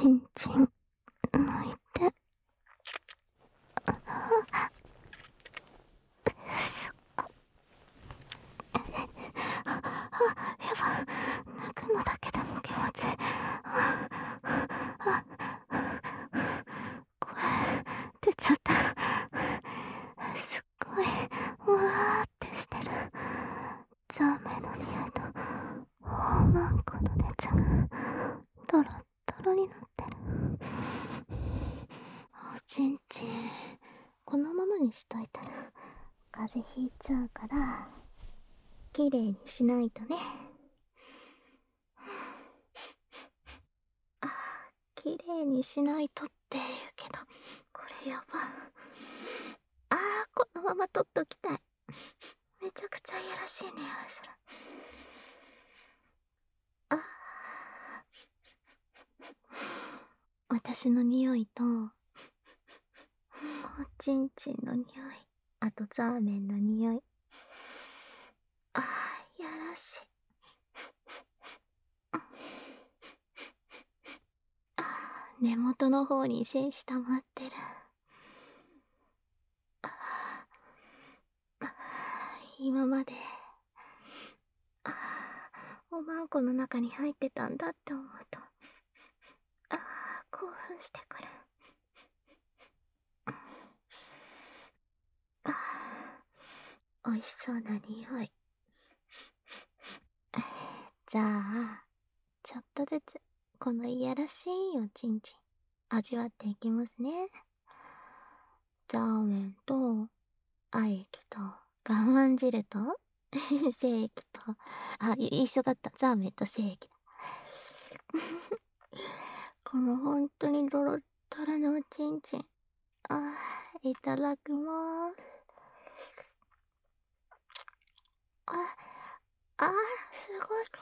んちん泣いて。やば、泣くのだけでも気持ちいい。声出ちゃった。すっごい、わーってしてる。ザーメンの匂いと、ホーマンコの熱が、ドロッドロになってる。おちんちん、このままにしといたら、風邪ひいちゃうから、きれいにしないとね。きれいにしないとって言うけど、これやば。このまま取っときたい。めちゃくちゃいやらしい匂いする。私の匂いと、おちんちんの匂い、あとザーメンの匂い。いやらしい。根元の方に精子溜まってる。今まで、おまんこの中に入ってたんだって思うと、興奮してくる。美味しそうな匂い。じゃあ、ちょっとずつ、このいやらしいおちんちん、味わっていきますね。ザーメンと、愛液と、我慢汁と、精液と、一緒だった。ザーメンと精液だ。この本当にドロッドロのおちんちん。いただきまーす。す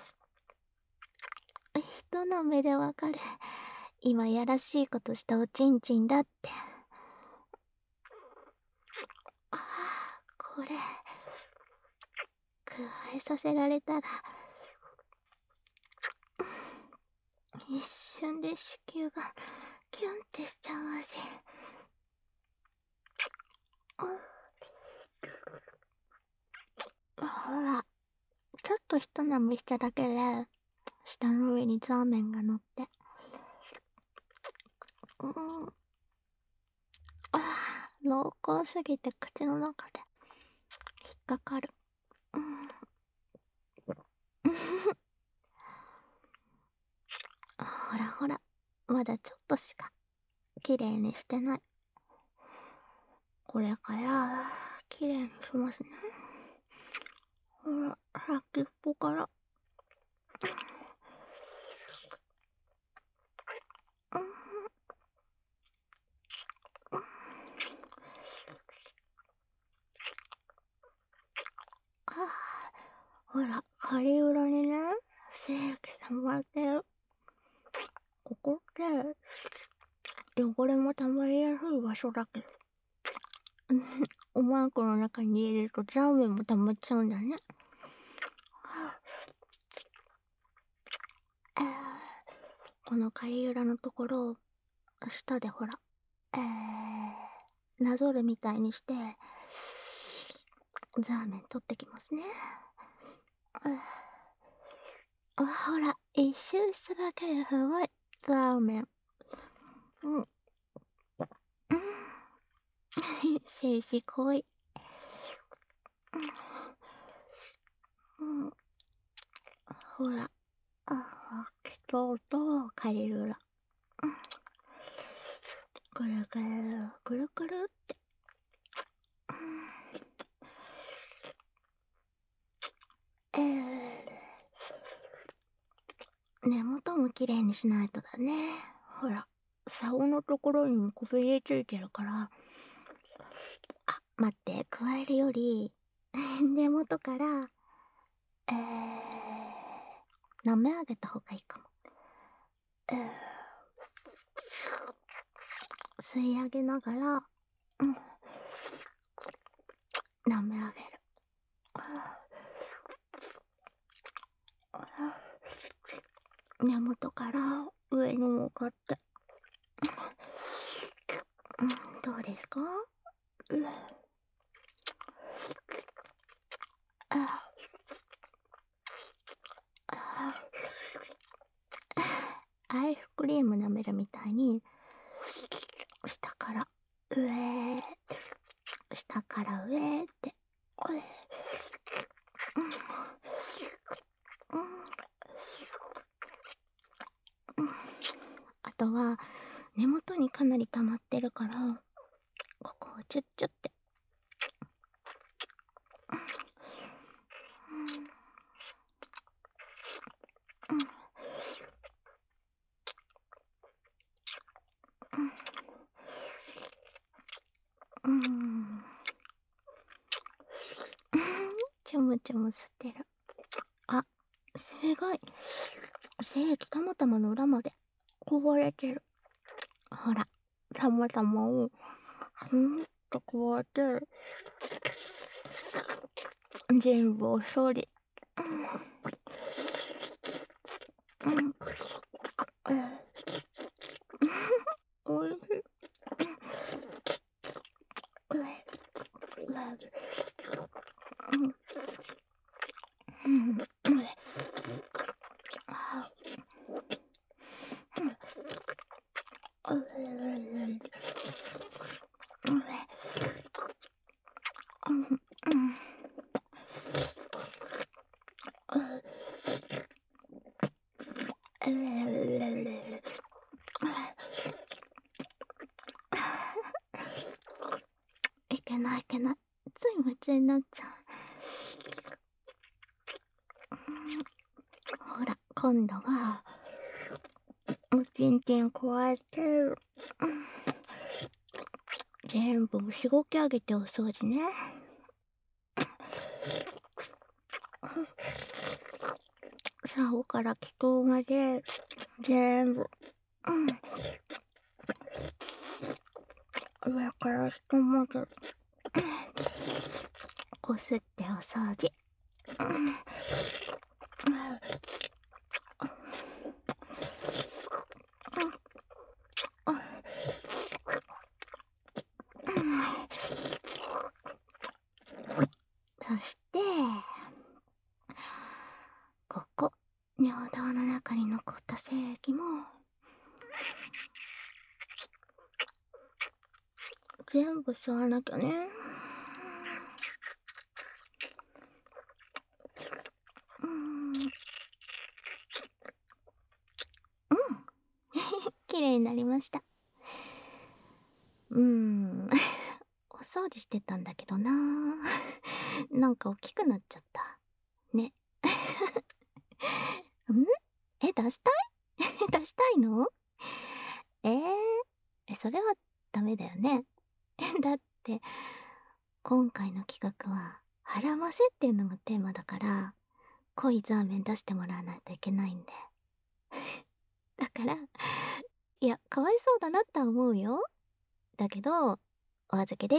ごい。人の目でわかる。今やらしいことしたおちんちんだって。これ、加えさせられたら、一瞬で子宮がキュンってしちゃう味。ほら、ちょっと一舐めしただけで、舌の上にザーメンが乗って。濃厚すぎて口の中で引っかかる。ほらほら、まだちょっとしか綺麗にしてない。これから綺麗にしますね。ほら、先っぽから。ほら、カリウラにね、精液溜まってる。ここって汚れも溜まりやすい場所だけど、おまんこの中に入れるとザーメンも溜まっちゃうんだね。このカリウラのところを舌でほら、なぞるみたいにしてザーメン取ってきますね。ほら、一周しただけですごいザーメン。精子濃い。ほら、気筒とカリルラ。くるくる、くるくるって。根元もきれいにしないとだね。ほら、竿のところにもこびりついてるから。待って、加えるより、根元から、舐め上げた方がいいかも。吸い上げながら、舐め上げる。根元から上に向かって。 どうですか？うん。ああ、アイスクリーム舐めるみたいに、下から上、下から上って。うんうん、あとは、根元にかなり溜まってるから、ここをチュッチュって。うんうん、ちょむちょむ吸ってる。あ、すごい。精液たまたまの裏までこぼれてる。ほら、たまたまをふんっとこうやって全部お処理。うん、うん、おいしい。うん、いけないいけない。つい夢中になっちゃう。ほら、今度は、おちんちんこうやって、全部しごき上げてお掃除ね。竿から気筒まで、全部、上から下まで、こすってお掃除。そして、ここ、尿道の中に残った精液も、全部吸わなきゃね。綺麗になりました。お掃除してたんだけどな。なんか大きくなっちゃった。ね。出したい出したいの？それはダメだよね。だって、今回の企画は、腹ませっていうのがテーマだから、濃いザーメン出してもらわないといけないんで。だから、いや、かわいそうだなって思うよ。だけど、お預けです。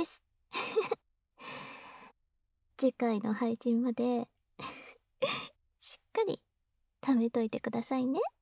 次回の配信までしっかり貯めといてくださいね。